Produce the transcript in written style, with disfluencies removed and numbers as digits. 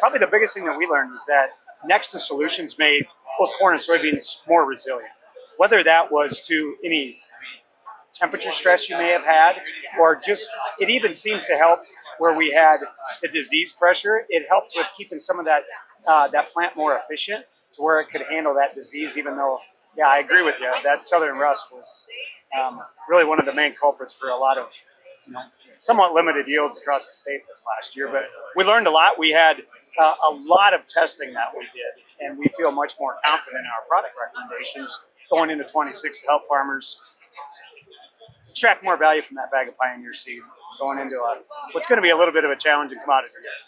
probably the biggest thing that we learned was that Nexus Solutions made both corn and soybeans more resilient. Whether that was to any temperature stress you may have had, or just it even seemed to help where we had the disease pressure. It helped with keeping some of that plant more efficient to where it could handle that disease. Even though, yeah, I agree with you. That southern rust was really one of the main culprits for a lot of somewhat limited yields across the state this last year. But we learned a lot. We had a lot of testing that we did, and we feel much more confident in our product recommendations going into 26 to help farmers extract more value from that bag of Pioneer seed going into what's going to be a little bit of a challenging commodity.